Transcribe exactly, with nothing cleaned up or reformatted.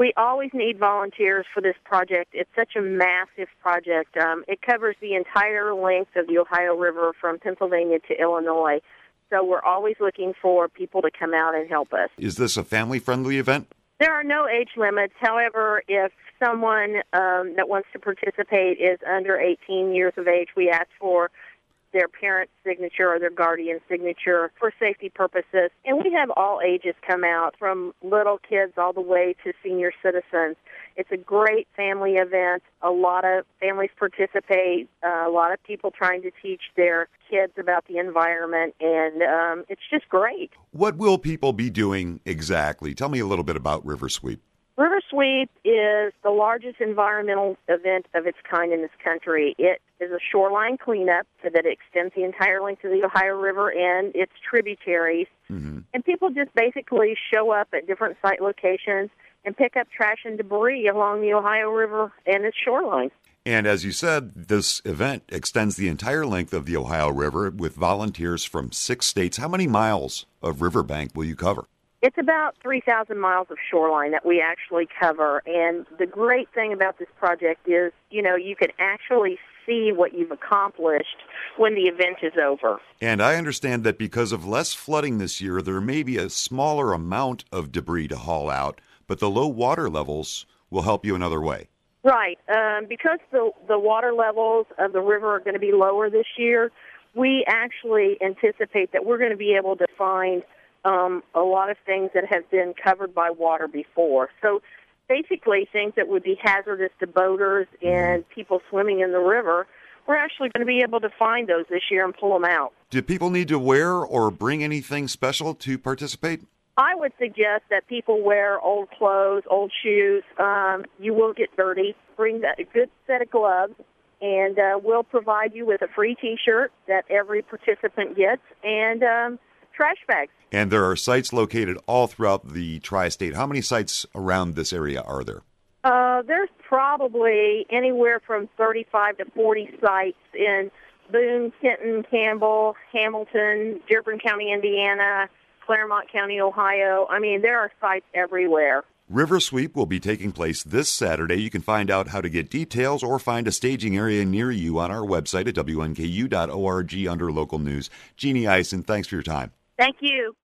We always need volunteers for this project. It's such a massive project. Um, it covers the entire length of the Ohio River from Pennsylvania to Illinois. So we're always looking for people to come out and help us. Is this a family-friendly event? There are no age limits. However, if someone um, that wants to participate is under eighteen years of age, we ask for their parent's signature or their guardian's signature for safety purposes. And we have all ages come out, from little kids all the way to senior citizens. It's a great family event. A lot of families participate, uh, a lot of people trying to teach their kids about the environment, and um, it's just great. What will people be doing exactly? Tell me a little bit about River Sweep. River Sweep is the largest environmental event of its kind in this country. It is a shoreline cleanup so that it extends the entire length of the Ohio River and its tributaries. Mm-hmm. And people just basically show up at different site locations and pick up trash and debris along the Ohio River and its shoreline. And as you said, this event extends the entire length of the Ohio River with volunteers from six states. How many miles of riverbank will you cover? It's about three thousand miles of shoreline that we actually cover. And the great thing about this project is, you know, you can actually see what you've accomplished when the event is over. And I understand that because of less flooding this year, there may be a smaller amount of debris to haul out, but the low water levels will help you another way. Right. Um, because the, the water levels of the river are going to be lower this year, we actually anticipate that we're going to be able to find um, a lot of things that have been covered by water before. So basically things that would be hazardous to boaters and people swimming in the river, we're actually going to be able to find those this year and pull them out. Do people need to wear or bring anything special to participate? I would suggest that people wear old clothes, old shoes. Um, you will get dirty. Bring a good set of gloves, and uh, we'll provide you with a free T-shirt that every participant gets, and um, trash bags. And there are sites located all throughout the tri-state. How many sites around this area are there? Uh, there's probably anywhere from thirty-five to forty sites in Boone, Kenton, Campbell, Hamilton, Dearborn County, Indiana, Claremont County, Ohio. I mean, there are sites everywhere. River Sweep will be taking place this Saturday. You can find out how to get details or find a staging area near you on our website at W N K U dot org under local news. Jeannie Eisen, thanks for your time. Thank you.